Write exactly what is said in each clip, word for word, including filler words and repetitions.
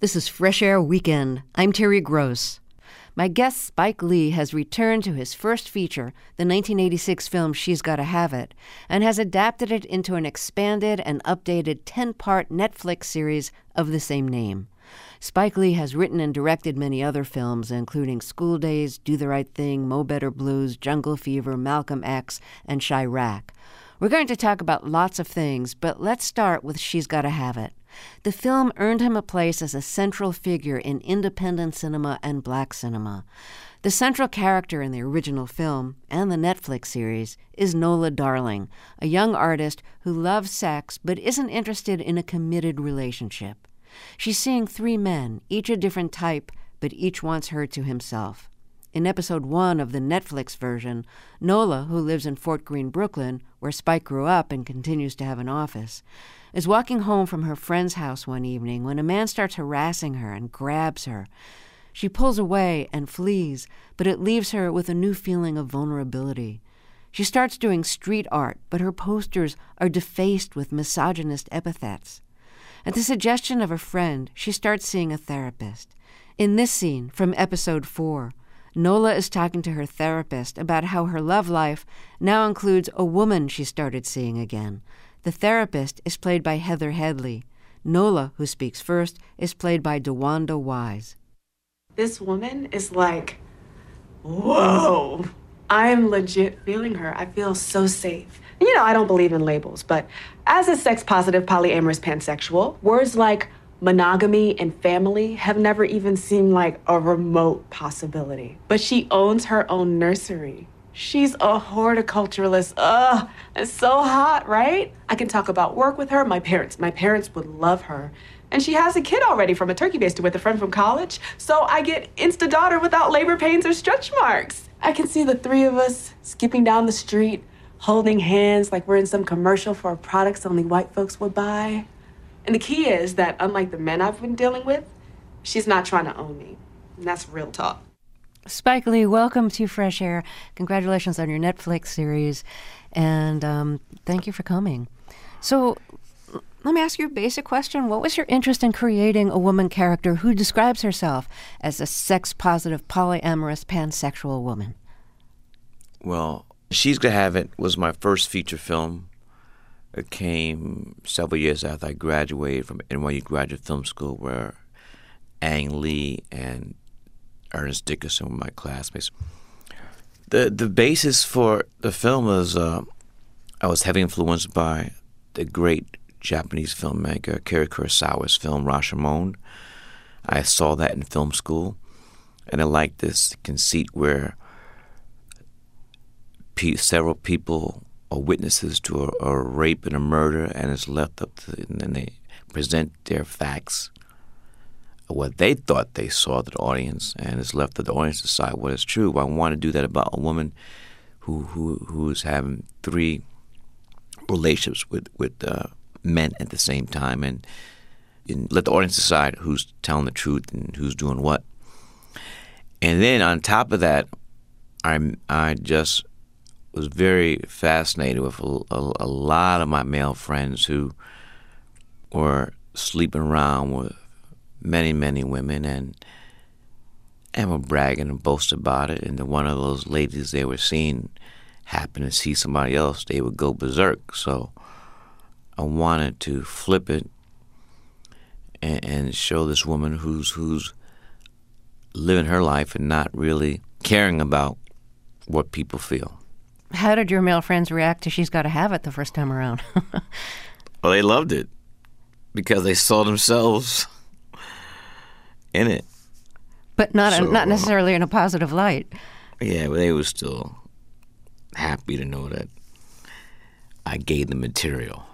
This is Fresh Air Weekend. I'm Terry Gross. My guest Spike Lee has returned to his first feature, the nineteen eighty-six film She's Gotta Have It, and has adapted it into an expanded and updated ten-part Netflix series of the same name. Spike Lee has written and directed many other films, including School Days, Do the Right Thing, Mo Better Blues, Jungle Fever, Malcolm X, and Chirac. We're going to talk about lots of things, but let's start with She's Gotta Have It. The film earned him a place as a central figure in independent cinema and black cinema. The central character in the original film, and the Netflix series, is Nola Darling, a young artist who loves sex but isn't interested in a committed relationship. She's seeing three men, each a different type, but each wants her to himself. In episode one of the Netflix version, Nola, who lives in Fort Greene, Brooklyn, where Spike grew up and continues to have an office, is walking home from her friend's house one evening when a man starts harassing her and grabs her. She pulls away and flees, but it leaves her with a new feeling of vulnerability. She starts doing street art, but her posters are defaced with misogynist epithets. At the suggestion of a friend, she starts seeing a therapist. In this scene from episode four, Nola is talking to her therapist about how her love life now includes a woman she started seeing again. The therapist is played by Heather Headley. Nola, who speaks first, is played by DeWanda Wise. This woman is like, whoa. I'm legit feeling her. I feel so safe. You know, I don't believe in labels, but as a sex-positive, polyamorous pansexual, words like monogamy and family have never even seemed like a remote possibility. But she owns her own nursery. She's a horticulturalist. Ugh, it's so hot, right? I can talk about work with her. My parents, my parents would love her. And she has a kid already from a turkey baster with a friend from college. So I get insta-daughter without labor pains or stretch marks. I can see the three of us skipping down the street, holding hands like we're in some commercial for products only white folks would buy. And the key is that, unlike the men I've been dealing with, she's not trying to own me. And that's real talk. Spike Lee, welcome to Fresh Air. Congratulations on your Netflix series. And um, thank you for coming. So let me ask you a basic question. What was your interest in creating a woman character who describes herself as a sex-positive, polyamorous, pansexual woman? Well, She's Gotta Have It was my first feature film. It came several years after I graduated from N Y U Graduate Film School, where Ang Lee and Ernest Dickerson were my classmates. The the basis for the film was uh, I was heavily influenced by the great Japanese filmmaker Akira Kurosawa's film Rashomon. I saw that in film school, and I liked this conceit where pe- several people are witnesses to a, a rape and a murder, and it's left up to, and then they present their facts, what they thought they saw to the audience, and it's left to the audience to decide what is true. I want to do that about a woman who who who's having three relationships with with uh, men at the same time, and, and let the audience decide who's telling the truth and who's doing what. And then on top of that, I I just was very fascinated with a, a, a lot of my male friends who were sleeping around with many, many women, and and were bragging and boasting about it. And then one of those ladies they were seeing happened to see somebody else, they would go berserk. So I wanted to flip it and, and show this woman who's who's living her life and not really caring about what people feel. How did your male friends react to She's Gotta Have It the first time around? Well, they loved it because they saw themselves in it. But not So, a, not necessarily in a positive light. Yeah, but they were still happy to know that I gave them material.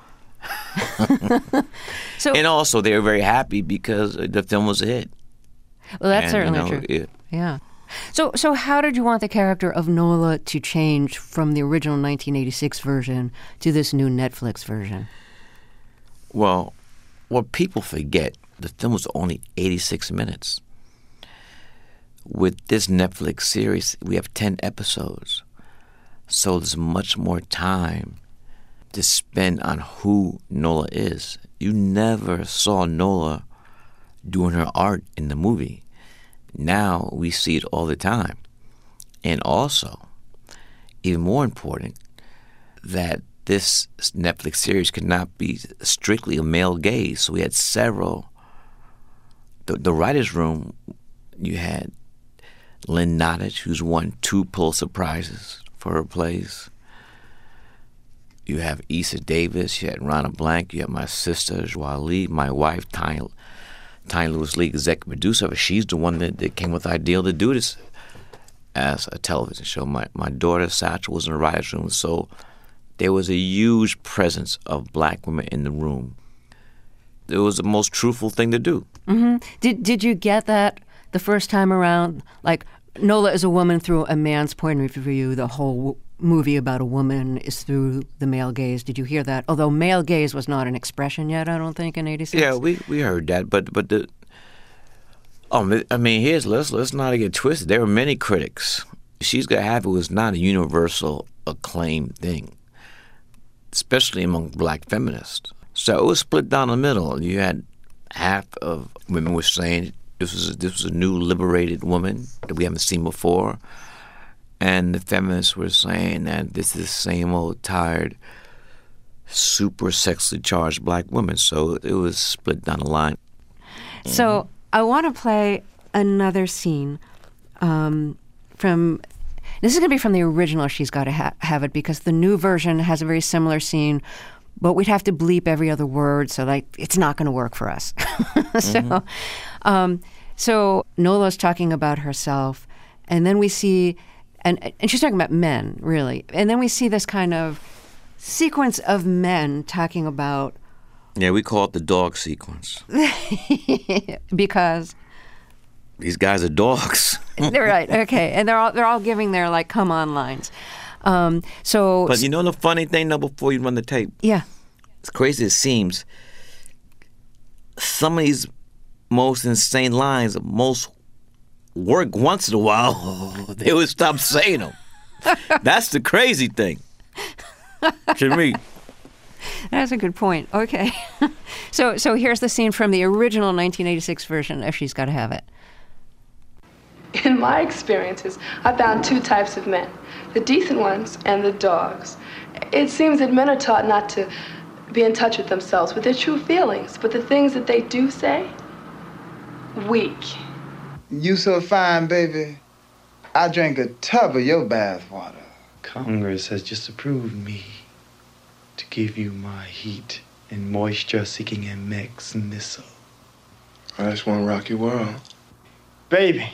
So, And also, they were very happy because the film was a hit. well, that's And, certainly you know, true. it- Yeah. So, so how did you want the character of Nola to change from the original nineteen eighty-six version to this new Netflix version? Well, what people forget, the film was only eighty-six minutes. With this Netflix series, we have ten episodes. So there's much more time to spend on who Nola is. You never saw Nola doing her art in the movie. Now we see it all the time. And also, even more important, that this Netflix series could not be strictly a male gaze. So we had several. The, the writer's room, you had Lynn Nottage, who's won two Pulitzer Prizes for her plays. You have Issa Davis, you had Ronna Blank, you have my sister, Joie Lee, my wife, Tanya, Tanya Lewis-Lee, executive producer. She's the one that, that came with the idea to do this as a television show. My, my daughter, Satchel, was in the writer's room, so there was a huge presence of black women in the room. It was the most truthful thing to do. Mm-hmm. Did Did you get that the first time around? Like, Nola is a woman through a man's point of view. The whole w- movie about a woman is through the male gaze. Did you hear that? Although male gaze was not an expression yet, I don't think, in eighty-six. Yeah, we, we heard that, but but the oh, I mean, here's let's let's not get twisted. There were many critics. She's Gotta Have It was not a universal acclaimed thing, especially among black feminists. So it was split down the middle. You had half of women were saying this was a, this was a new liberated woman that we haven't seen before, and the feminists were saying that this is the same old tired, super sexually charged black woman. So it was split down the line. So I want to play another scene um, from. This is going to be from the original She's Gotta ha- Have It, because the new version has a very similar scene, but we'd have to bleep every other word, so like it's not going to work for us. so, mm-hmm. um, so Nola's talking about herself, and then we see, and and she's talking about men, really, and then we see this kind of sequence of men talking about. Yeah, we call it the dog sequence. Because these guys are dogs. They're right. Okay, and they're all they're all giving their like come on lines. Um, so, but you know the funny thing though, before you run the tape, yeah, as crazy as it seems, some of these most insane lines, most work once in a while. They would stop saying them. That's the crazy thing. To me. That's a good point. Okay, so so here's the scene from the original nineteen eighty-six version of She's Gotta Have It. In my experiences, I found two types of men, the decent ones and the dogs. It seems that men are taught not to be in touch with themselves, with their true feelings, but the things that they do say, weak. You so fine, baby. I drank a tub of your bath water. Congress has just approved me to give you my heat and moisture-seeking and mix missile. Oh, that's one rocky world. Baby.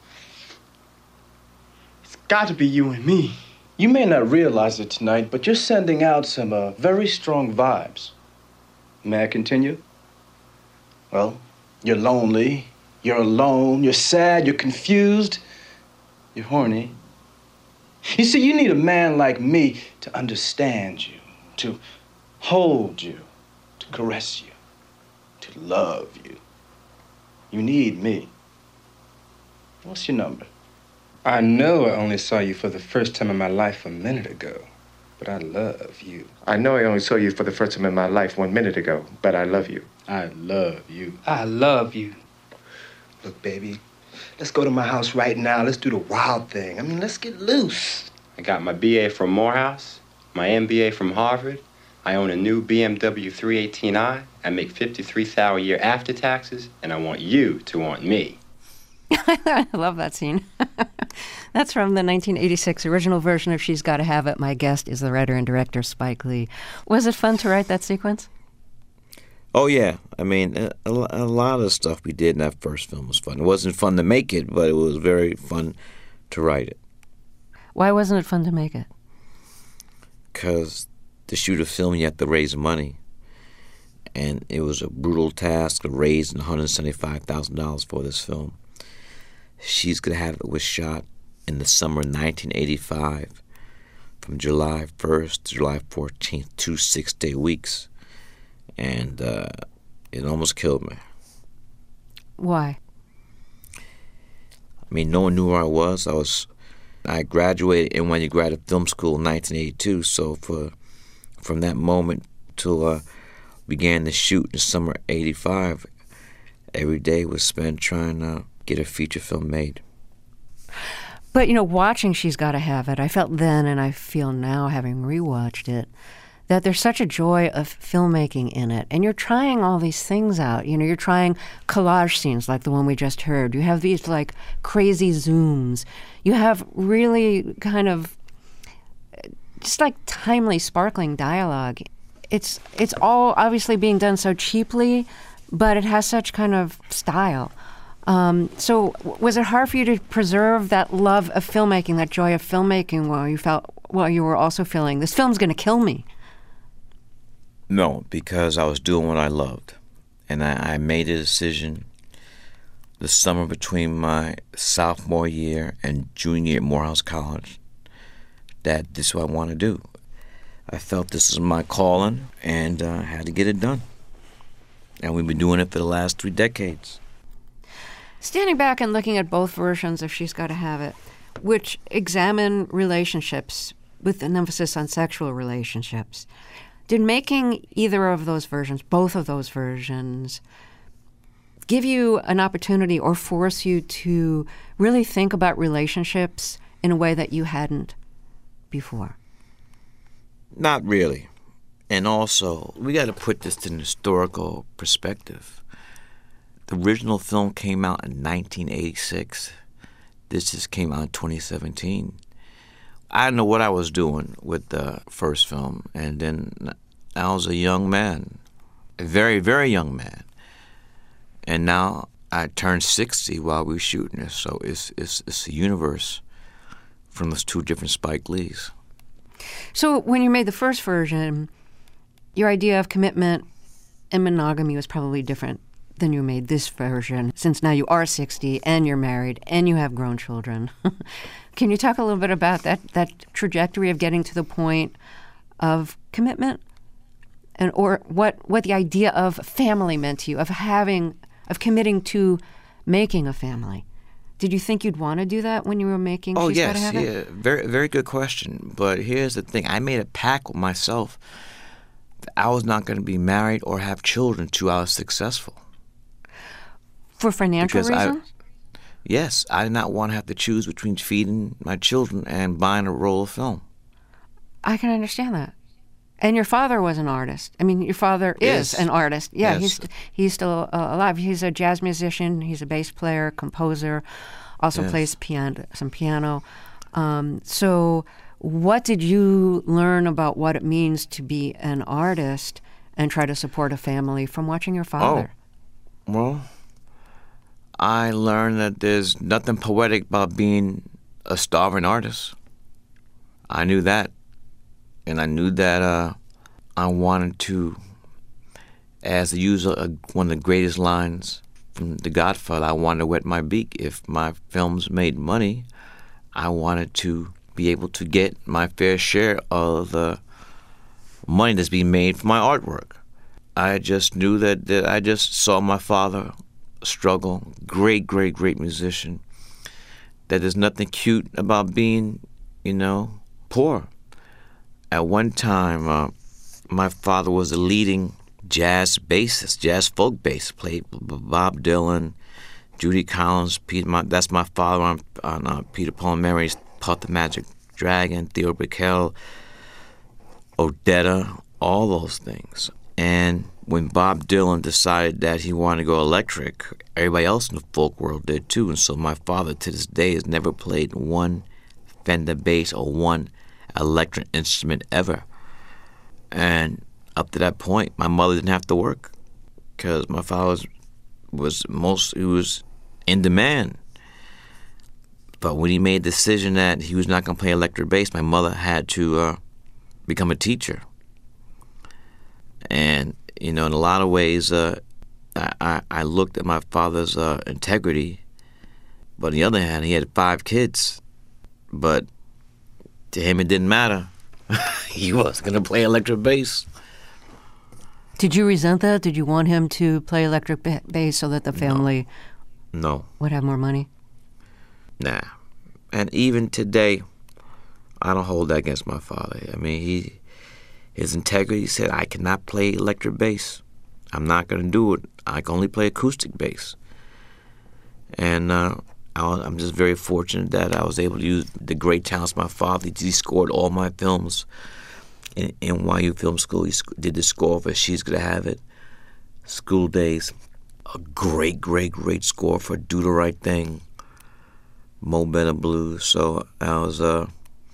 Got to be you and me. You may not realize it tonight, but you're sending out some uh, very strong vibes. May I continue? Well, you're lonely, you're alone, you're sad, you're confused, you're horny. You see, you need a man like me to understand you, to hold you, to caress you, to love you. You need me. What's your number? I know I only saw you for the first time in my life a minute ago, but I love you. I know I only saw you for the first time in my life one minute ago, but I love you. I love you. I love you. Look, baby, let's go to my house right now. Let's do the wild thing. I mean, let's get loose. I got my B A from Morehouse, my M B A from Harvard. I own a new B M W three eighteen i. I make fifty-three thousand dollars a year after taxes, and I want you to want me. I love that scene. That's from the nineteen eighty-six original version of She's Gotta Have It. My guest is the writer and director Spike Lee. Was it fun to write that sequence? Oh, yeah. I mean, a, a lot of stuff we did in that first film was fun. It wasn't fun to make it, but it was very fun to write it. Why wasn't it fun to make it? Because to shoot a film, you have to raise money. And it was a brutal task of raising one hundred seventy-five thousand dollars for this film. She's Gotta Have It was shot in the summer of nineteen eighty-five, from July first to July fourteenth, two six-day weeks. And uh, it almost killed me. Why? I mean, no one knew where I was. I was, I graduated in N Y U Graduate Film School in nineteen eighty-two, so for from that moment till uh, began to shoot in the summer of eighty-five, every day was spent trying to get a feature film made. But, you know, watching She's Gotta Have It, I felt then and I feel now, having rewatched it, that there's such a joy of filmmaking in it. And you're trying all these things out. You know, you're trying collage scenes like the one we just heard. You have these, like, crazy zooms. You have really kind of just, like, timely, sparkling dialogue. It's, it's all obviously being done so cheaply, but it has such kind of style. Um, so was it hard for you to preserve that love of filmmaking, that joy of filmmaking, while you felt, while you were also feeling, this film's going to kill me? No, because I was doing what I loved. And I, I made a decision the summer between my sophomore year and junior year at Morehouse College that this is what I want to do. I felt this is my calling, and uh, I had to get it done. And we've been doing it for the last three decades. Standing back and looking at both versions of She's Gotta Have It, which examine relationships with an emphasis on sexual relationships, did making either of those versions, both of those versions, give you an opportunity or force you to really think about relationships in a way that you hadn't before? Not really. And also, we got to put this in historical perspective. The original film came out in nineteen eighty-six. This just came out in twenty seventeen. I didn't know what I was doing with the first film, and then I was a young man, a very, very young man. And now I turned sixty while we were shooting this, so it's, it's, it's a universe from those two different Spike Lees. So when you made the first version, your idea of commitment and monogamy was probably different than you made this version, since now you are sixty and you're married and you have grown children. Can you talk a little bit about that, that trajectory of getting to the point of commitment, and or what, what the idea of family meant to you, of having, of committing to making a family? Did you think you'd want to do that when you were making Oh, She's yes, Gotta Have yeah. It? Very, very good question. But here's the thing. I made a pact with myself that I was not going to be married or have children till I was successful. For financial Because reasons? I, yes, I did not want to have to choose between feeding my children and buying a roll of film. I can understand that. And your father was an artist. I mean, your father Yes. is an artist. Yeah, Yes. he's he's still uh, alive. He's a jazz musician. He's a bass player, composer, also Yes. plays piano, some piano. Um, so what did you learn about what it means to be an artist and try to support a family from watching your father? Oh, well, I learned that there's nothing poetic about being a starving artist. I knew that. And I knew that uh, I wanted to, as to use a, one of the greatest lines from The Godfather, I wanted to wet my beak. If my films made money, I wanted to be able to get my fair share of the money that's being made for my artwork. I just knew that, that I just saw my father struggle, great, great, great musician, that there's nothing cute about being, you know, poor. At one time, uh, my father was a leading jazz bassist, jazz folk bassist, played Bob Dylan, Judy Collins, Peter, my, that's my father on, on uh, Peter Paul and Mary's Puff the Magic Dragon, Theo Brickell, Odetta, all those things. And when Bob Dylan decided that he wanted to go electric, everybody else in the folk world did too. And so my father, to this day, has never played one Fender bass or one electric instrument ever. And up to that point, my mother didn't have to work because my father was, was most, he was in demand. But when he made the decision that he was not going to play electric bass, my mother had to uh, become a teacher. And, you know, in a lot of ways, uh, I, I looked at my father's uh, integrity. But on the other hand, he had five kids. But to him, it didn't matter. He was going to play electric bass. Did you resent that? Did you want him to play electric ba- bass so that the family no. no. would have more money? Nah. And even today, I don't hold that against my father. I mean, he, his integrity said I cannot play electric bass. I'm not going to do it. I can only play acoustic bass. And uh, I, I'm just very fortunate that I was able to use the great talents of my father. He scored all my films in N Y U Film School. He did the score for She's Gonna Have It, School Days. A great, great, great score for Do the Right Thing, Mo Better Blues. So I was uh,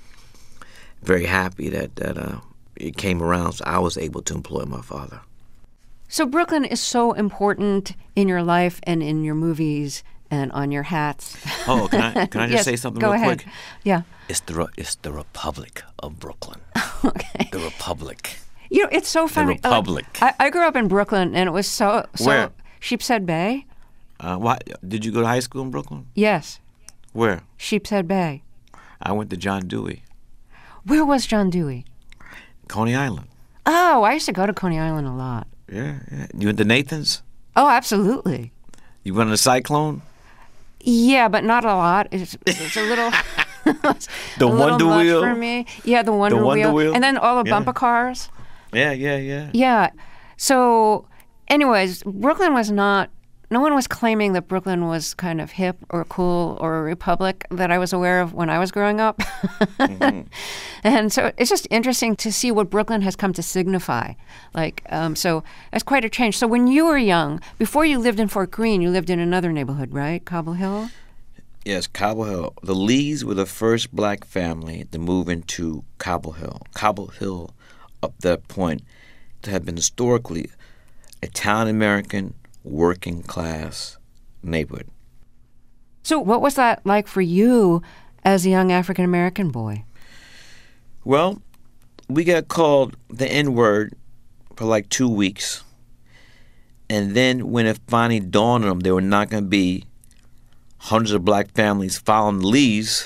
very happy that, that uh, it came around, so I was able to employ my father. So Brooklyn is so important in your life and in your movies and on your hats. Oh, can I can I just yes, say something go real ahead. quick? Yeah. It's the it's the Republic of Brooklyn. Okay. The Republic. You know, it's so funny. The Republic. Like, I, I grew up in Brooklyn, and it was so so. Where? Sheepshead Bay. Uh, why did you go to high school in Brooklyn? Yes. Where? Sheepshead Bay. I went to John Dewey. Where was John Dewey? Coney Island. Oh, I used to go to Coney Island a lot. Yeah, yeah. You went to Nathan's? Oh, absolutely. You went on a Cyclone? Yeah, but not a lot. It's, it's a little. it's the a Wonder little much Wheel for me. Yeah, the Wonder, the Wonder Wheel. Wheel, and then all the yeah. bumper cars. Yeah, yeah, yeah. Yeah. So, anyways, Brooklyn was not. No one was claiming that Brooklyn was kind of hip or cool or a republic that I was aware of when I was growing up. mm-hmm. And so it's just interesting to see what Brooklyn has come to signify. Like, um, so it's quite a change. So when you were young, before you lived in Fort Greene, you lived in another neighborhood, right? Cobble Hill? Yes, Cobble Hill. The Lees were the first black family to move into Cobble Hill. Cobble Hill, up that point, had been historically Italian-American, working class neighborhood. So what was that like for you as a young African American boy? Well, we got called the N-word for like two weeks. And then when it finally dawned on them there were not going to be hundreds of black families following the Lees,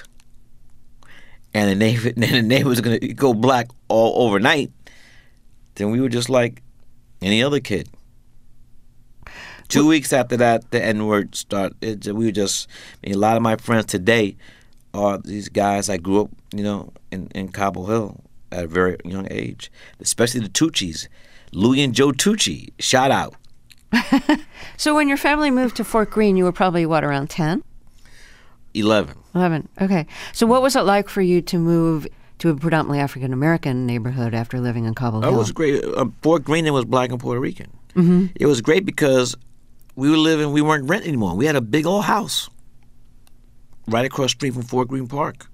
and the neighbor, and the neighbor was going to go black all overnight, then we were just like any other kid. Two weeks after that, the N-word started. We were just, I mean, a lot of my friends today are these guys I grew up, you know, in, in Cobble Hill at a very young age, especially the Tucci's. Louie and Joe Tucci, shout out. So when your family moved to Fort Greene, you were probably, what, around ten? eleven. eleven, okay. So what was it like for you to move to a predominantly African-American neighborhood after living in Cobble Hill? It was great. Um, Fort Greene, it was black and Puerto Rican. Mm-hmm. It was great because we were living, we weren't renting anymore. We had a big old house right across the street from Fort Greene Park.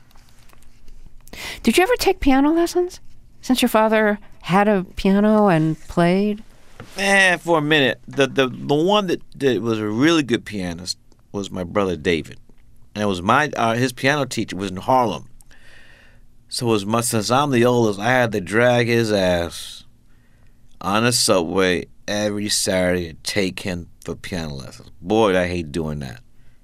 Did you ever take piano lessons? Since your father had a piano and played? Man, for a minute. The the, the one that, that was a really good pianist was my brother David. And it was my uh, his piano teacher was in Harlem. So as much since I'm the oldest, I had to drag his ass on the subway every Saturday to take him for piano lessons. Boy, I hate doing that.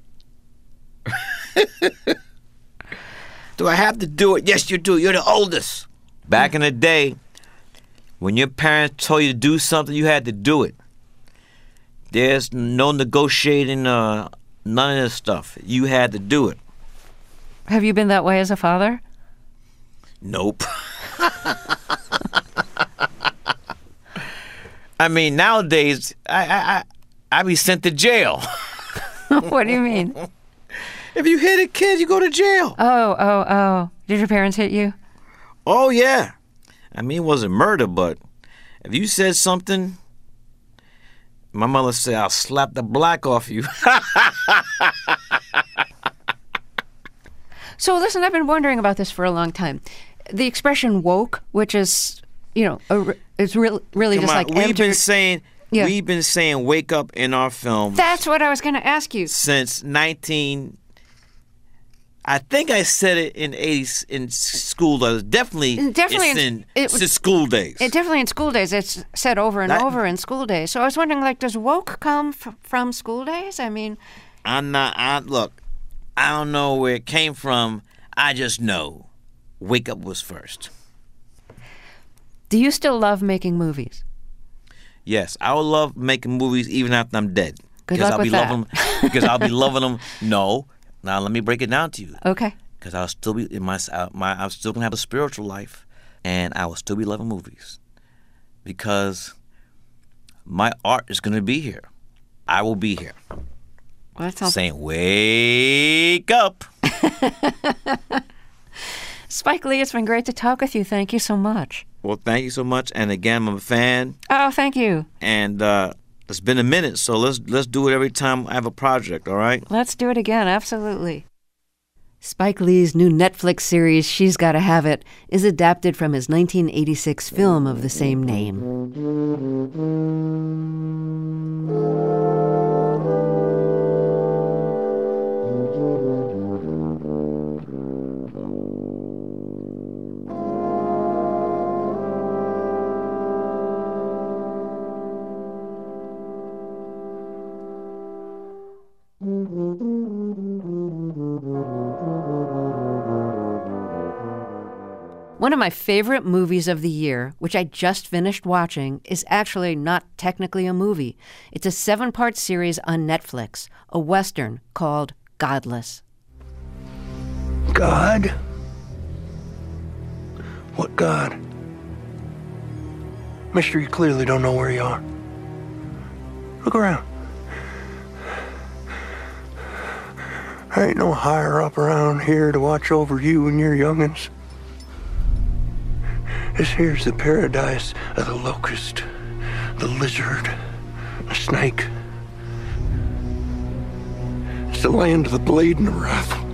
Do I have to do it? Yes, you do. You're the oldest. Back in the day, when your parents told you to do something, you had to do it. There's no negotiating, uh, none of this stuff. You had to do it. Have you been that way as a father? Nope. I mean, nowadays, I, I, I, I be sent to jail. What do you mean? If you hit a kid, you go to jail. Oh, oh, oh. Did your parents hit you? Oh, yeah. I mean, it wasn't murder, but if you said something, my mother said, I'll slap the black off you. So, listen, I've been wondering about this for a long time. The expression woke, which is, you know, a, it's re- really Come just on. like... We've enter- been saying... Yeah. We've been saying wake up in our films. That's what I was going to ask you. Since nineteen, I think I said it in eighties in school. It was definitely, definitely it's in, in it, since school days. It definitely in school days. It's said over and That, over in school days. So I was wondering, like, does woke come f- from school days? I mean, I'm not. I look. I don't know where it came from. I just know, wake up was first. Do you still love making movies? Yes, I would love making movies even after I'm dead. Good because luck I'll with be that. loving them. Because I'll be loving them. No, now let me break it down to you. Okay. Because I'll still be in my my. I'm still gonna have a spiritual life, and I will still be loving movies. Because my art is going to be here. I will be here. Well, that sounds... Saying, wake up. Spike Lee, it's been great to talk with you. Thank you so much. Well, thank you so much. And again, I'm a fan. Oh, thank you. And uh, it's been a minute, so let's let's do it every time I have a project, all right? Let's do it again, absolutely. Spike Lee's new Netflix series, She's Gotta Have It, is adapted from his nineteen eighty-six film of the same name. One of my favorite movies of the year, which I just finished watching, is actually not technically a movie. It's a seven-part series on Netflix, a Western called Godless. God? What God? Mister, you clearly don't know where you are. Look around. There ain't no higher up around here to watch over you and your young'uns. This here's the paradise of the locust, the lizard, the snake. It's the land of the blade and the rifle.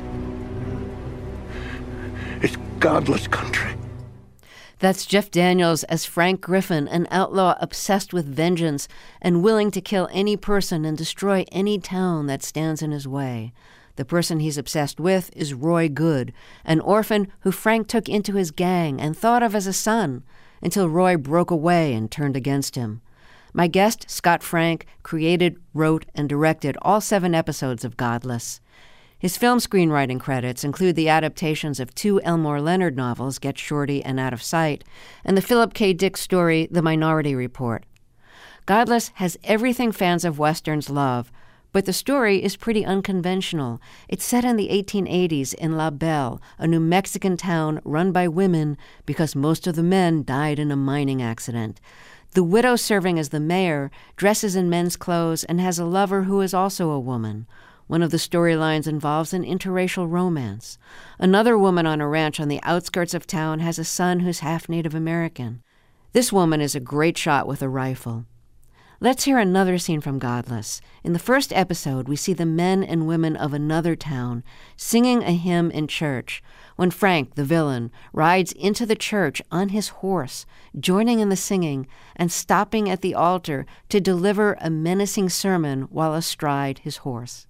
It's godless country. That's Jeff Daniels as Frank Griffin, an outlaw obsessed with vengeance and willing to kill any person and destroy any town that stands in his way. The person he's obsessed with is Roy Good, an orphan who Frank took into his gang and thought of as a son, until Roy broke away and turned against him. My guest, Scott Frank, created, wrote, and directed all seven episodes of Godless. His film screenwriting credits include the adaptations of two Elmore Leonard novels, Get Shorty and Out of Sight, and the Philip K. Dick story, The Minority Report. Godless has everything fans of Westerns love, but the story is pretty unconventional. It's set in the eighteen eighties in La Belle, a New Mexican town run by women because most of the men died in a mining accident. The widow serving as the mayor dresses in men's clothes and has a lover who is also a woman. One of the storylines involves an interracial romance. Another woman on a ranch on the outskirts of town has a son who's half Native American. This woman is a great shot with a rifle. Let's hear another scene from Godless. In the first episode, we see the men and women of another town singing a hymn in church when Frank, the villain, rides into the church on his horse, joining in the singing and stopping at the altar to deliver a menacing sermon while astride his horse.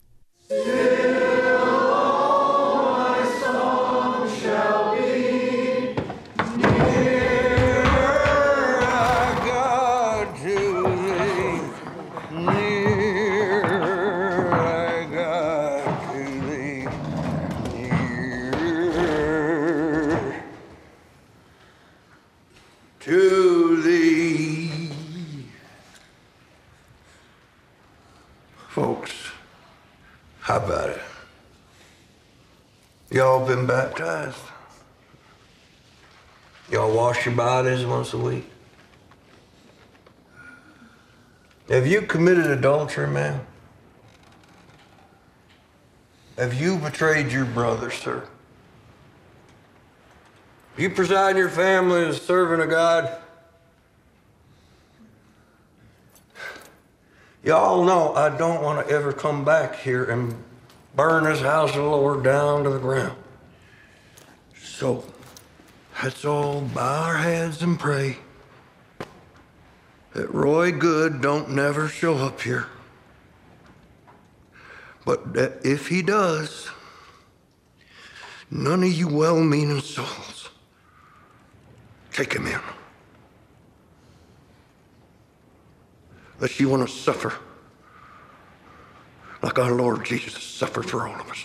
To thee. Folks, how about it? Y'all been baptized? Y'all wash your bodies once a week? Have you committed adultery, man? Have you betrayed your brother, sir? You preside your family as serving a God. Y'all know I don't want to ever come back here and burn this house of the Lord down to the ground. So, let's all bow our heads and pray that Roy Good don't never show up here. But that if he does, none of you well-meaning souls take him in. Unless you want to suffer like our Lord Jesus suffered for all of us.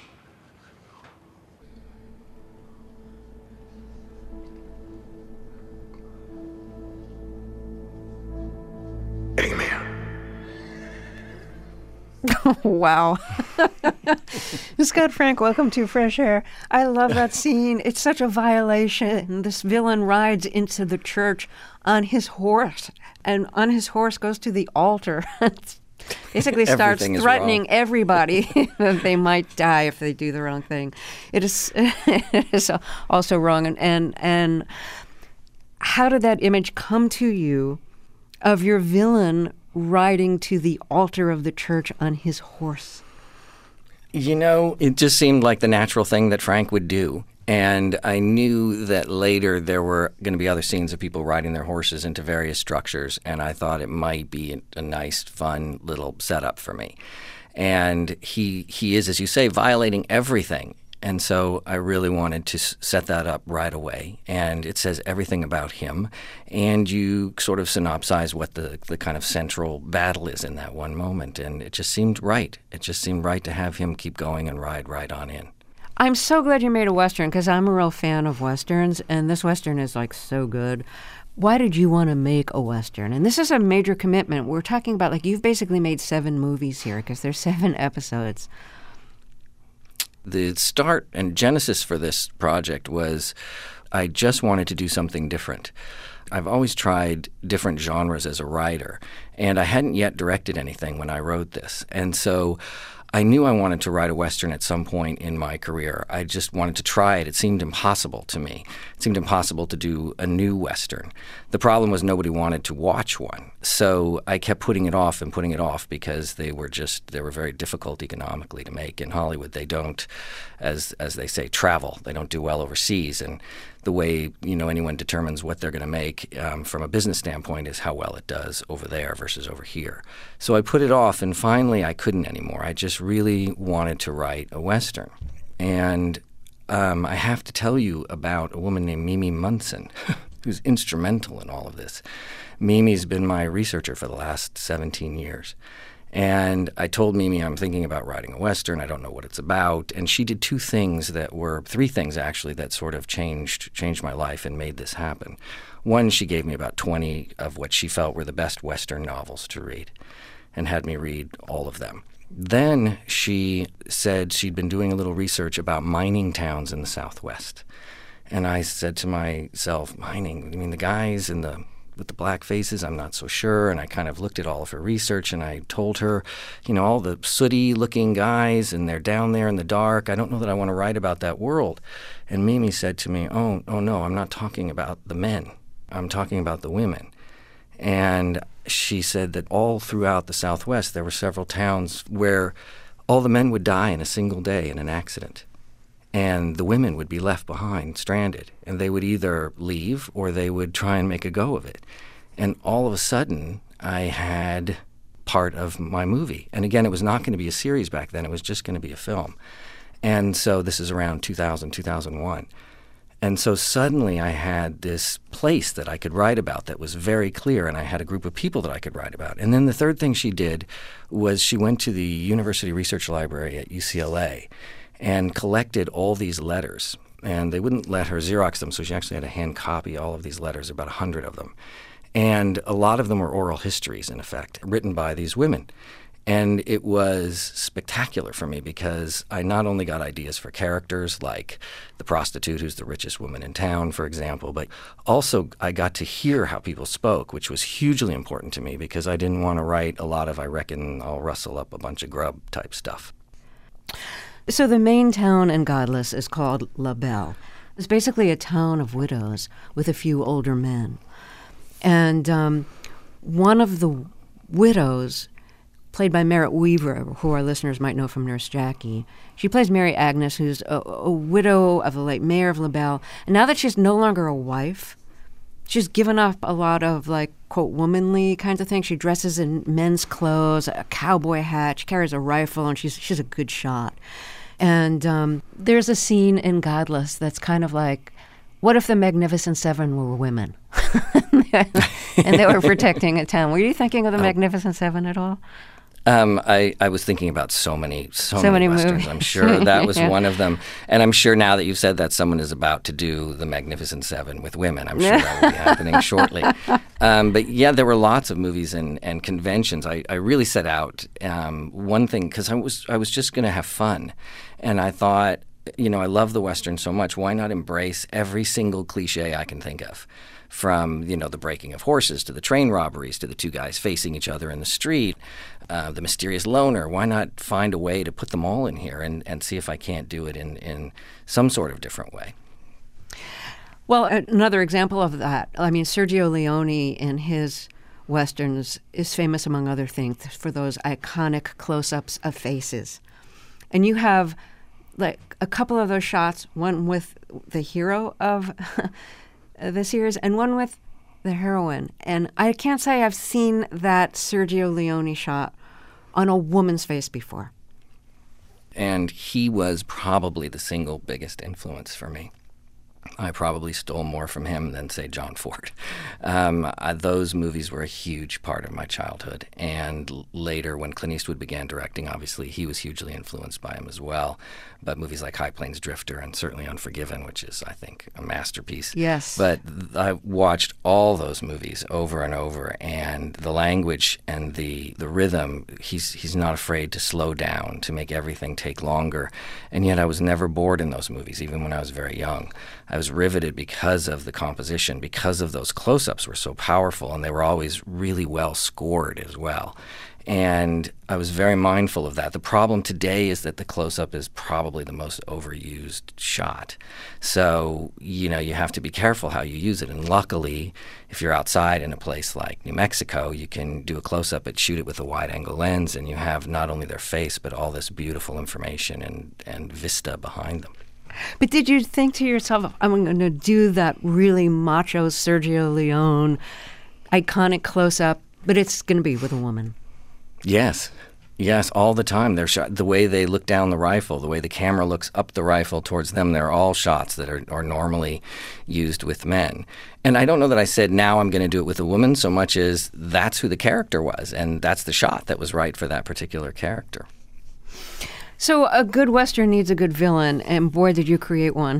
Amen. Wow. Scott Frank, welcome to Fresh Air. I love that scene. It's such a violation. This villain rides into the church on his horse, and on his horse goes to the altar. Basically starts threatening everybody that they might die if they do the wrong thing. It is, it is also wrong. And, and, and how did that image come to you of your villain riding to the altar of the church on his horse? You know, it just seemed like the natural thing that Frank would do. And I knew that later there were going to be other scenes of people riding their horses into various structures, and I thought it might be a nice, fun little setup for me. And he he is, as you say, violating everything. And so I really wanted to s- set that up right away. And it says everything about him. And you sort of synopsize what the, the kind of central battle is in that one moment. And it just seemed right. It just seemed right to have him keep going and ride right on in. I'm so glad you made a Western, because I'm a real fan of Westerns. And this Western is like so good. Why did you want to make a Western? And this is a major commitment. We're talking about, like, you've basically made seven movies here because there's seven episodes. The start and genesis for this project was I just wanted to do something different. I've always tried different genres as a writer, and I hadn't yet directed anything when I wrote this. And so I knew I wanted to write a Western at some point in my career. I just wanted to try it. It seemed impossible to me. It seemed impossible to do a new Western. The problem was nobody wanted to watch one. So I kept putting it off and putting it off because they were just, they were very difficult economically to make. In Hollywood, they don't, as as they say, travel. They don't do well overseas. And the way, you know, anyone determines what they're going to make um, from a business standpoint is how well it does over there versus over here. So I put it off, and finally I couldn't anymore. I just really wanted to write a Western. And um, I have to tell you about a woman named Mimi Munson, who's instrumental in all of this. Mimi's been my researcher for the last seventeen years. And I told Mimi I'm thinking about writing a Western. I don't know what it's about. And she did two things that were, three things actually, that sort of changed changed my life and made this happen. One, she gave me about twenty of what she felt were the best Western novels to read and had me read all of them. Then she said she'd been doing a little research about mining towns in the Southwest. And I said to myself, mining? You mean the guys in the with the black faces? I'm not so sure. And I kind of looked at all of her research, and I told her, you know, all the sooty-looking guys, and they're down there in the dark. I don't know that I want to write about that world. And Mimi said to me, oh, oh no, I'm not talking about the men. I'm talking about the women. And she said that all throughout the Southwest, there were several towns where all the men would die in a single day in an accident. And the women would be left behind, stranded, and they would either leave or they would try and make a go of it. And all of a sudden, I had part of my movie. And again, it was not going to be a series back then. It was just going to be a film. And so this is around two thousand, two thousand one. And so suddenly I had this place that I could write about that was very clear, and I had a group of people that I could write about. And then the third thing she did was she went to the University Research Library at U C L A and collected all these letters. And they wouldn't let her Xerox them, so she actually had to hand copy all of these letters, about a hundred of them. And a lot of them were oral histories, in effect, written by these women. And it was spectacular for me because I not only got ideas for characters like the prostitute who's the richest woman in town, for example, but also I got to hear how people spoke, which was hugely important to me because I didn't want to write a lot of, I reckon, I'll rustle up a bunch of grub type stuff. So the main town in Godless is called La Belle. It's basically a town of widows with a few older men. And um, one of the widows, played by Merritt Weaver, who our listeners might know from Nurse Jackie, she plays Mary Agnes, who's a, a widow of the late mayor of La Belle. And now that she's no longer a wife, she's given up a lot of, like, quote, womanly kinds of things. She dresses in men's clothes, a cowboy hat, she carries a rifle, and she's she's a good shot. And um, there's a scene in Godless that's kind of like, what if the Magnificent Seven were women? And they were protecting a town. Were you thinking of the Magnificent Seven at all? Um, I, I was thinking about so many, so, So many, many Westerns. movies. I'm sure that was Yeah. one of them. And I'm sure now that you've said that, someone is about to do The Magnificent Seven with women. I'm sure that will be happening shortly. Um, but yeah, there were lots of movies and, and conventions. I, I really set out um, one thing, because I was, I was just going to have fun. And I thought, you know, I love the Western so much. Why not embrace every single cliche I can think of? From, you know, the breaking of horses to the train robberies to the two guys facing each other in the street, uh, the mysterious loner. Why not find a way to put them all in here and, and see if I can't do it in, in some sort of different way? Well, another example of that, I mean, Sergio Leone in his Westerns is famous, among other things, for those iconic close-ups of faces. And you have, like, a couple of those shots, one with the hero of the series and one with the heroine. And I can't say I've seen that Sergio Leone shot on a woman's face before. And he was probably the single biggest influence for me. I probably stole more from him than, say, John Ford. Um, I, those movies were a huge part of my childhood. And l- later, when Clint Eastwood began directing, obviously, he was hugely influenced by him as well. But movies like High Plains Drifter and certainly Unforgiven, which is, I think, a masterpiece. Yes. But th- I watched all those movies over and over. And the language and the, the rhythm, he's, he's not afraid to slow down, to make everything take longer. And yet I was never bored in those movies, even when I was very young. I was riveted because of the composition, because of those close-ups were so powerful, and they were always really well scored as well. And I was very mindful of that. The problem today is that the close-up is probably the most overused shot. So, you know, you have to be careful how you use it. And luckily, if you're outside in a place like New Mexico, you can do a close-up but shoot it with a wide-angle lens, and you have not only their face, but all this beautiful information and, and vista behind them. But did you think to yourself, I'm going to do that really macho Sergio Leone iconic close-up, but it's going to be with a woman? Yes. Yes, all the time. They're shot, the way they look down the rifle, the way the camera looks up the rifle towards them, they're all shots that are, are normally used with men. And I don't know that I said, now I'm going to do it with a woman, so much as that's who the character was, and that's the shot that was right for that particular character. So a good Western needs a good villain, and boy, did you create one.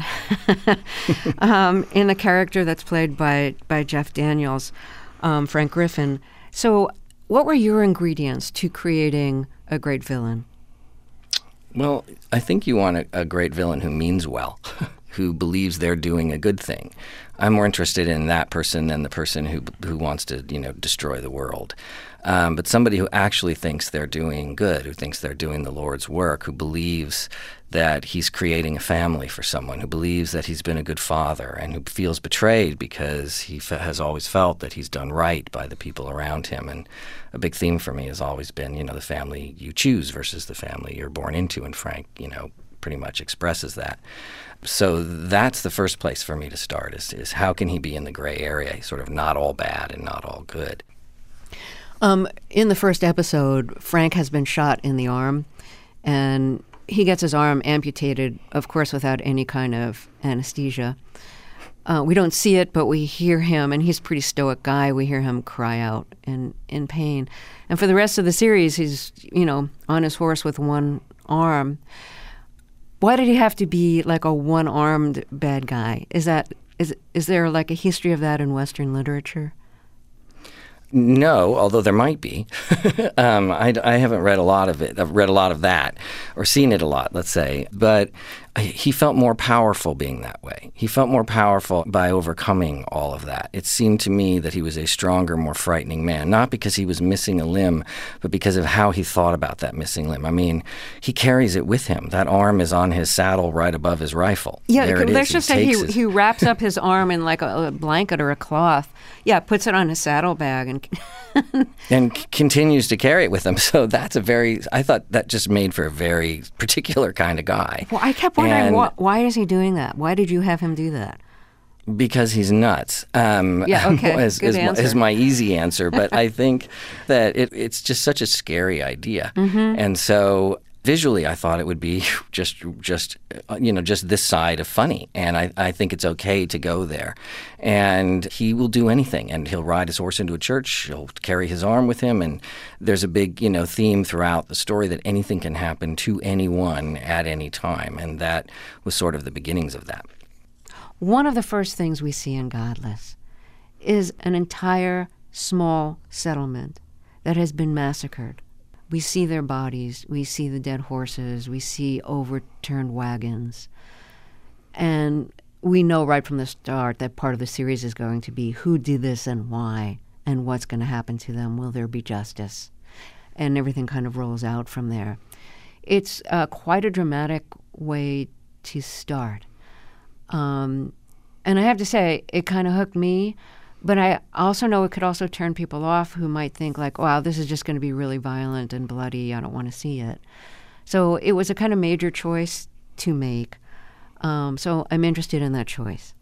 um, in a character that's played by, by Jeff Daniels, um, Frank Griffin. So what were your ingredients to creating a great villain? Well, I think you want a, a great villain who means well, who believes they're doing a good thing. I'm more interested in that person than the person who who wants to, you know, destroy the world. Um, but somebody who actually thinks they're doing good, who thinks they're doing the Lord's work, who believes that he's creating a family for someone, who believes that he's been a good father, and who feels betrayed because he f- has always felt that he's done right by the people around him. And a big theme for me has always been, you know, the family you choose versus the family you're born into, and Frank, you know, pretty much expresses that. So that's the first place for me to start, is, is how can he be in the gray area, sort of not all bad and not all good. Um, in the first episode, Frank has been shot in the arm, and he gets his arm amputated, of course, without any kind of anesthesia. Uh, we don't see it, but we hear him, and he's a pretty stoic guy. We hear him cry out in, in pain. And for the rest of the series, he's, you know, on his horse with one arm. Why did he have to be like a one-armed bad guy? Is that is is there like a history of that in Western literature? No, although there might be. um, I, I haven't read a lot of it. I've read a lot of that, or seen it a lot, let's say. But he felt more powerful being that way. He felt more powerful by overcoming all of that. It seemed to me that he was a stronger, more frightening man, not because he was missing a limb, but because of how he thought about that missing limb. I mean, he carries it with him. That arm is on his saddle right above his rifle. Yeah, there it let's is. just he say he, takes his... he wraps up his arm in like a, a blanket or a cloth. Yeah, puts it on his saddlebag and and c- continues to carry it with him. So that's a very, I thought that just made for a very particular kind of guy. Well, I kept wondering, And- why, why is he doing that? Why did you have him do that? Because he's nuts. Um, Yeah, okay, is, good is, my, answer. is my easy answer. But I think that it, it's just such a scary idea. Mhm. And so Visually, I thought it would be just, just uh, you know, just this side of funny, and I, I think it's okay to go there. And he will do anything, and he'll ride his horse into a church, he'll carry his arm with him, and there's a big, you know, theme throughout the story that anything can happen to anyone at any time, and that was sort of the beginnings of that. One of the first things we see in Godless is an entire small settlement that has been massacred. We see their bodies, we see the dead horses, we see overturned wagons. And we know right from the start that part of the series is going to be who did this and why, and what's going to happen to them. Will there be justice? And everything kind of rolls out from there. It's uh, quite a dramatic way to start. Um, and I have to say, it kind of hooked me. But I also know it could also turn people off who might think like, wow, this is just going to be really violent and bloody. I don't want to see it. So it was a kind of major choice to make. Um, so I'm interested in that choice.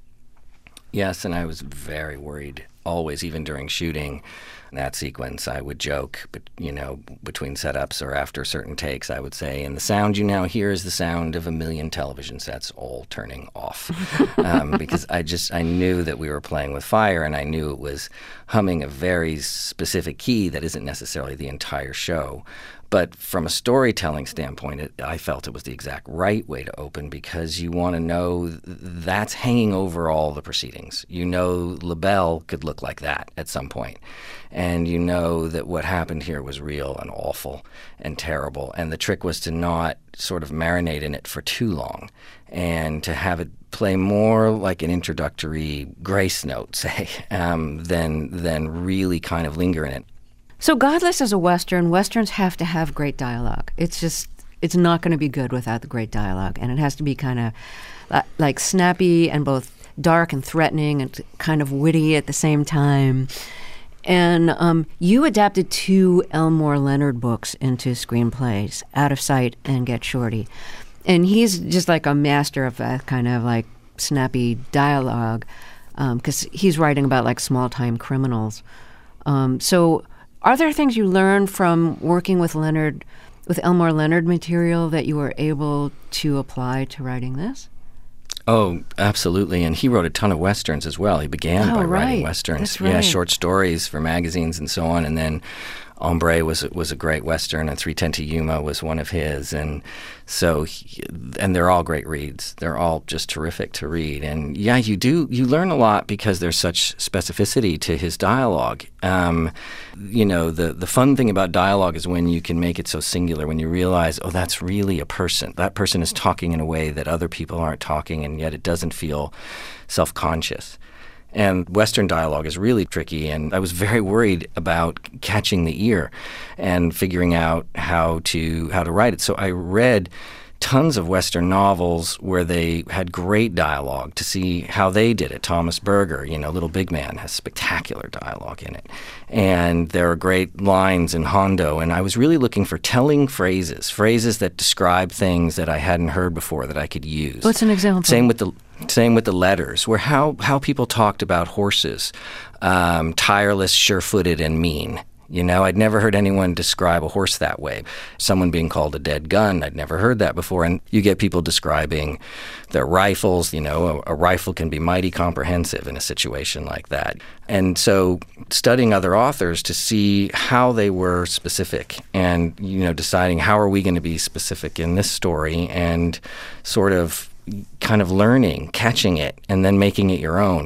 Yes, and I was very worried always, even during shooting that sequence. I would joke, but you know, between setups or after certain takes, I would say, and the sound you now hear is the sound of a million television sets all turning off. um, because I just, I knew that we were playing with fire, and I knew it was humming a very specific key that isn't necessarily the entire show. But from a storytelling standpoint, it, I felt it was the exact right way to open, because you want to know th- that's hanging over all the proceedings. You know LaBelle could look like that at some point. And you know that what happened here was real and awful and terrible. And the trick was to not sort of marinate in it for too long, and to have it play more like an introductory grace note, say, um, than than really kind of linger in it. So Godless is a Western. Westerns have to have great dialogue. It's just, it's not going to be good without the great dialogue. And it has to be kind of uh, like snappy and both dark and threatening and kind of witty at the same time. And um, you adapted two Elmore Leonard books into screenplays, Out of Sight and Get Shorty. And he's just like a master of that kind of like snappy dialogue, because um, he's writing about like small-time criminals. Um, so are there things you learned from working with Leonard, with Elmore Leonard material, that you were able to apply to writing this? Oh, absolutely. And he wrote a ton of Westerns as well. He began oh, by right. writing Westerns. That's right. Yeah, short stories for magazines and so on. And then Hombre was was a great Western, and three ten to Yuma was one of his. And so, he, and they're all great reads. They're all just terrific to read. And yeah, you do, you learn a lot because there's such specificity to his dialogue. Um, you know, the, the fun thing about dialogue is when you can make it so singular, when you realize, oh, that's really a person. That person is talking in a way that other people aren't talking, and yet it doesn't feel self-conscious. And Western dialogue is really tricky, and I was very worried about catching the ear and figuring out how to how to write it. So I read tons of Western novels where they had great dialogue to see how they did it. Thomas Berger, you know, Little Big Man, has spectacular dialogue in it. And there are great lines in Hondo, and I was really looking for telling phrases, phrases that describe things that I hadn't heard before that I could use. What's an example? Same with the Same with the letters, where how, how people talked about horses, um, tireless, sure-footed, and mean. You know, I'd never heard anyone describe a horse that way. Someone being called a dead gun, I'd never heard that before. And you get people describing their rifles. You know, a, a rifle can be mighty comprehensive in a situation like that. And so studying other authors to see how they were specific, and, you know, deciding how are we going to be specific in this story, and sort of kind of learning, catching it, and then making it your own.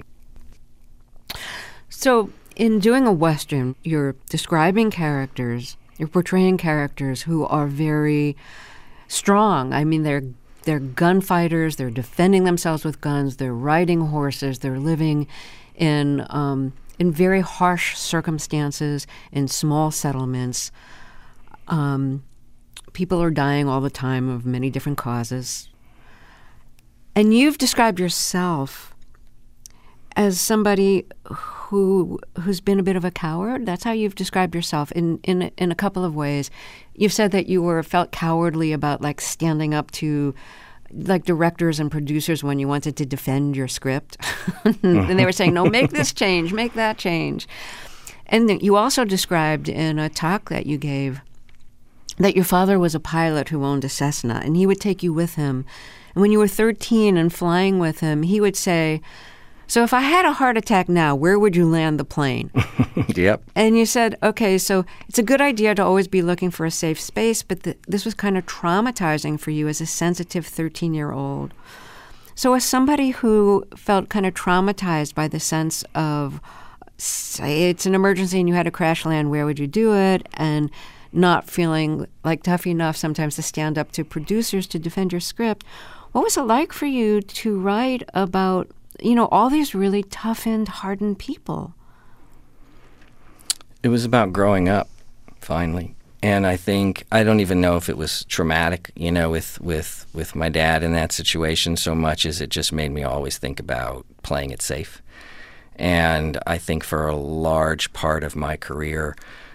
So in doing a Western, you're describing characters, you're portraying characters who are very strong. I mean, they're they're gunfighters, they're defending themselves with guns, they're riding horses, they're living in um, in very harsh circumstances, in small settlements. Um, people are dying all the time of many different causes. And you've described yourself as somebody who who's been a bit of a coward. That's how you've described yourself in in in a couple of ways. You've said that you were felt cowardly about like standing up to like directors and producers when you wanted to defend your script, and they were saying, "No, make this change, make that change." And you also described in a talk that you gave that your father was a pilot who owned a Cessna, and he would take you with him. And when you were thirteen and flying with him, he would say, so if I had a heart attack now, where would you land the plane? Yep. And you said, okay, so it's a good idea to always be looking for a safe space, but th- this was kind of traumatizing for you as a sensitive thirteen-year-old. So as somebody who felt kind of traumatized by the sense of, say it's an emergency and you had to crash land, where would you do it? And not feeling like tough enough sometimes to stand up to producers to defend your script, what was it like for you to write about, you know, all these really toughened, hardened people? It was about growing up, finally. And I think, I don't even know if it was traumatic, you know, with, with, with my dad in that situation so much as it just made me always think about playing it safe. And I think for a large part of my career,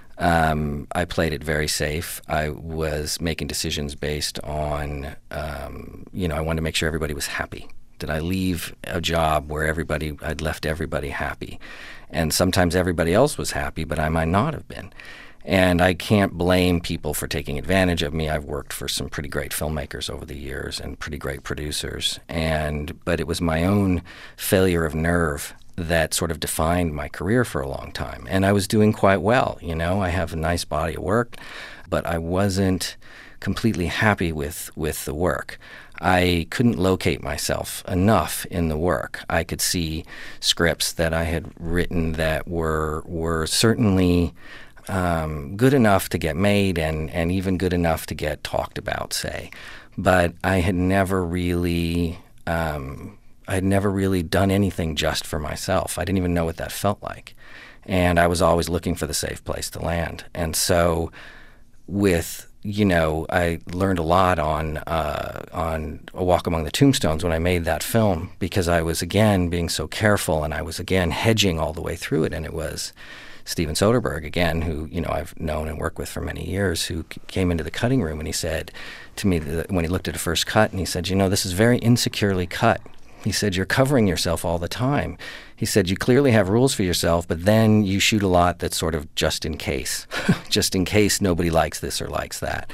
um, I played it very safe. I was making decisions based on, um, you know, I wanted to make sure everybody was happy. Did I leave a job where everybody, I'd left everybody happy? And sometimes everybody else was happy, but I might not have been. And I can't blame people for taking advantage of me. I've worked for some pretty great filmmakers over the years and pretty great producers. And but it was my own failure of nerve that sort of defined my career for a long time. And I was doing quite well, you know. I have a nice body of work, but I wasn't completely happy with, with the work. I couldn't locate myself enough in the work. I could see scripts that I had written that were were certainly um, good enough to get made and, and even good enough to get talked about, say. But I had never really um, I had never really done anything just for myself. I didn't even know what that felt like. And I was always looking for the safe place to land. And so with you know, I learned a lot on uh, on A Walk Among the Tombstones when I made that film, because I was, again, being so careful, and I was, again, hedging all the way through it. And it was Steven Soderbergh, again, who, you know, I've known and worked with for many years, who came into the cutting room and he said to me that when he looked at a first cut, and he said, you know, this is very insecurely cut. He said, you're covering yourself all the time. He said, you clearly have rules for yourself, but then you shoot a lot that's sort of just in case, just in case nobody likes this or likes that.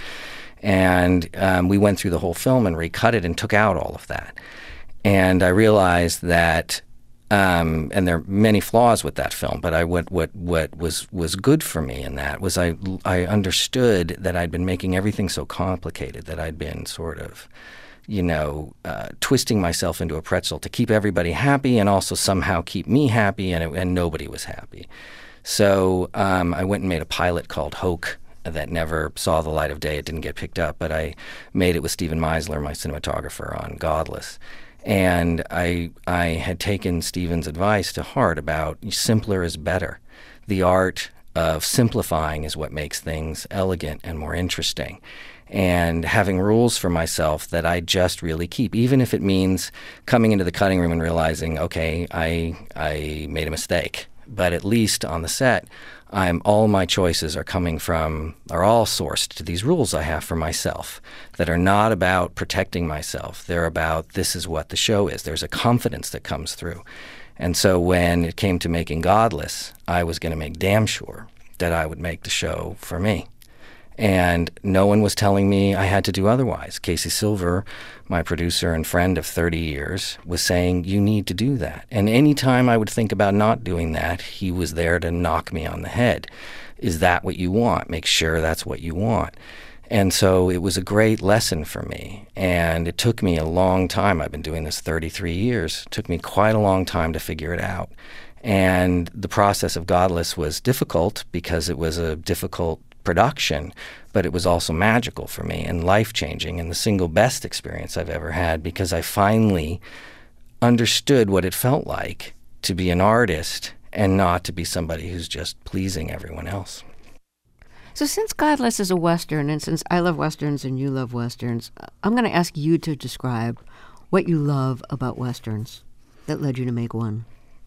And um, we went through the whole film and recut it and took out all of that. And I realized that, um, and there are many flaws with that film, but I what what what was was good for me in that was I I understood that I'd been making everything so complicated, that I'd been sort of, you know, uh, twisting myself into a pretzel to keep everybody happy and also somehow keep me happy, and, it, and nobody was happy. So um, I went and made a pilot called Hoke that never saw the light of day. It didn't get picked up, but I made it with Stephen Meisler, my cinematographer, on Godless. And I, I had taken Stephen's advice to heart about simpler is better. The art of simplifying is what makes things elegant and more interesting. And having rules for myself that I just really keep, even if it means coming into the cutting room and realizing, okay, I I made a mistake. But at least on the set, I'm all my choices are coming from, are all sourced to these rules I have for myself that are not about protecting myself. They're about, this is what the show is. There's a confidence that comes through. And so when it came to making Godless, I was going to make damn sure that I would make the show for me. And no one was telling me I had to do otherwise. Casey Silver, my producer and friend of thirty years, was saying, you need to do that. And any time I would think about not doing that, he was there to knock me on the head. Is that what you want? Make sure that's what you want. And so it was a great lesson for me. And it took me a long time. I've been doing this thirty-three years. It took me quite a long time to figure it out. And the process of Godless was difficult because it was a difficult production, but it was also magical for me and life-changing and the single best experience I've ever had, because I finally understood what it felt like to be an artist and not to be somebody who's just pleasing everyone else. So since Godless is a Western, and since I love Westerns and you love Westerns, I'm going to ask you to describe what you love about Westerns that led you to make one.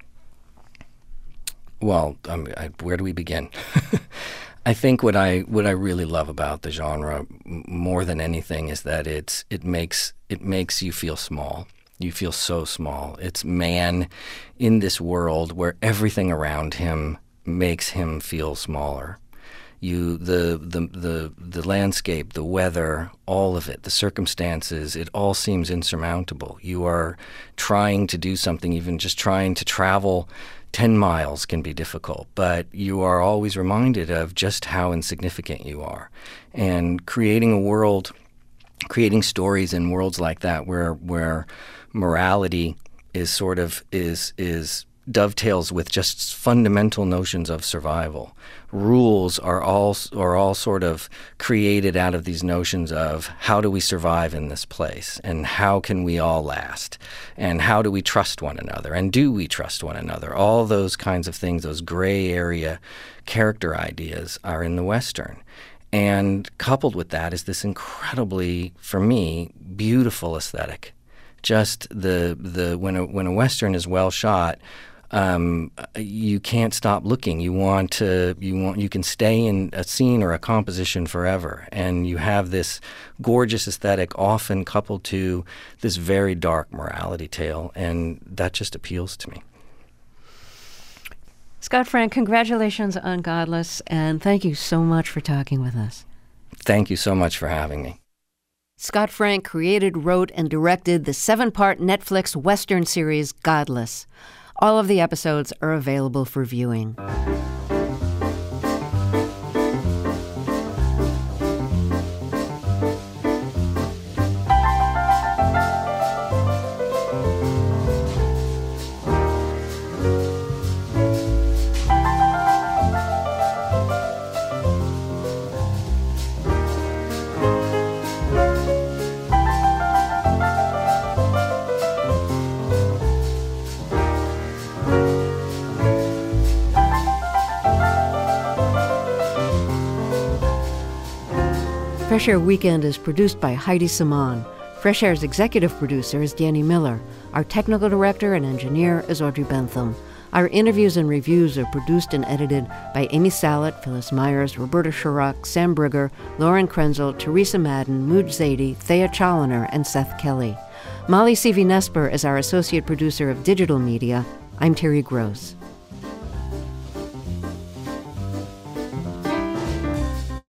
Well, um, I, where do we begin? I think what I what I really love about the genre m- more than anything is that it's it makes it makes you feel small. You feel so small. It's man in this world where everything around him makes him feel smaller. You, the, the, the, the landscape, the weather, all of it, the circumstances, it all seems insurmountable. You are trying to do something, even just trying to travel ten miles can be difficult, but you are always reminded of just how insignificant you are. And creating a world, creating stories in worlds like that where where morality is sort of, is is dovetails with just fundamental notions of survival. Rules are all are all sort of created out of these notions of how do we survive in this place, and how can we all last, and how do we trust one another, and do we trust one another? All those kinds of things, those gray area character ideas are in the Western. And coupled with that is this incredibly, for me, beautiful aesthetic. Just the the when a when a Western is well shot, Um, you can't stop looking. You want to, you want, you can stay in a scene or a composition forever, and you have this gorgeous aesthetic, often coupled to this very dark morality tale, and that just appeals to me. Scott Frank, congratulations on Godless, and thank you so much for talking with us. Thank you so much for having me. Scott Frank created, wrote, and directed the seven-part Netflix Western series Godless. All of the episodes are available for viewing. Fresh Air Weekend is produced by Heidi Saman. Fresh Air's executive producer is Danny Miller. Our technical director and engineer is Audrey Bentham. Our interviews and reviews are produced and edited by Amy Salet, Phyllis Myers, Roberta Shurock, Sam Brigger, Lauren Krenzel, Teresa Madden, Mooj Zadie, Thea Challoner, and Seth Kelly. Molly Seavey-Nesper is our associate producer of digital media. I'm Terry Gross.